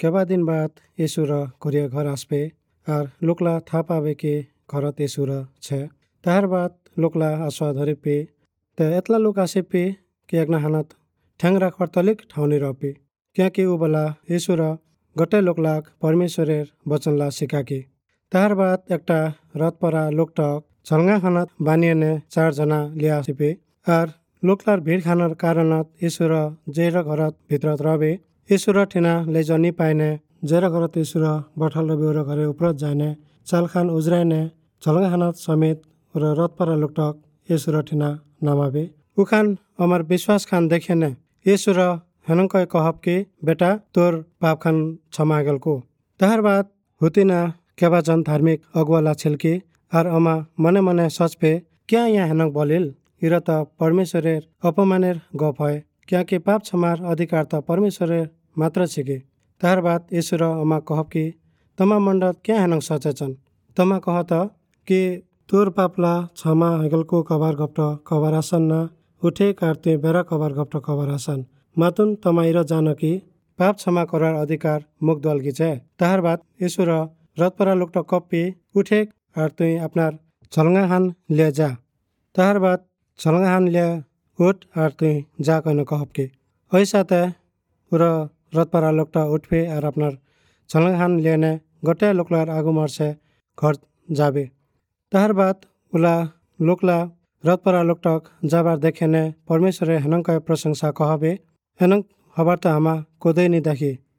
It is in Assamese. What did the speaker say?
केबा दिन बाद यीशु र कोरिया घर आसपे আর লোকলা থা পাবে কি ঘরত এসুর ছে তাহার বাদ লোকলা আসা ধরে পে তে এতলা লোক আসে পে কি একনা হানাত ঠ্যাং রাখবার তলিক ঠাউনি রপে ক্যাঁকি উবলা এসুর গটে লোকলাক পরমেশ্বরের বচনলা শিখাকি তাহার বাদ একটা রথ পরা লোকটক ঝলঙা খানাত বানিয়ে নে 4 জনা লিয়া আসিপে আর লোকলার ভিড় খানার কারণত এসুর যের ঘরত ভিতরত রবে এসুর ঠিনা লেজনি পায়নে যেরা ঘরত ইসুর বঠাল রবি ওর ঘরে উপরত যায়নে চাল খান উজরায়নে ঝলঙা খানাত সমেত ওর রথ পরা লোকটক ইসুর ঠিনা নামাবে উখান আমার বিশ্বাস খান দেখে নে ইসুর হেনঙ্কয় কহব কি বেটা তোর পাপ খান क्षमा গেল কো তাহার বাদ হুতিনা কেবাজন ধার্মিক অগওয়ালা ছিলকি আর আমা মনে মনে সচপে क्या यहाँ হেনক বলিল ইরা তো পরমেশ্বরের অপমানের গপ হয় क्योंकि पाप क्षमार अधिकार तो परमेश्वरेर मात्र छिके तार बात ईश्वर अमा कहब कि तमा मंडत क्या हेनक सचेचन तमा कहत कि तोर पापला क्षमा हेगलको कबार गप्ट कबार आसन न उठे कार्ते बेरा कबार गप्ट कबार आसन मातुन तमा इरा जान कि पाप क्षमा करार अधिकार मुख दल गिचे ताहार बात ईश्वर रथपरा लोकट कप्पी उठे और तुई अपनार झलंगा हान ले जा ताहार बात झलंगा हान ले उठ और तुई जा कहने कहब कि ऐसा उरा रथपरा लोकटा उठबे और अपनार झलंगा हान लेने गटे लोकलार आगु मरसे घर जाबे ताहार बात उला लोकला रथपरा लोकटक जाबार देखेने परमेश्वरे हेनंक प्रशंसा कहबे हेनंक हबार त हामा कोदै नि देखी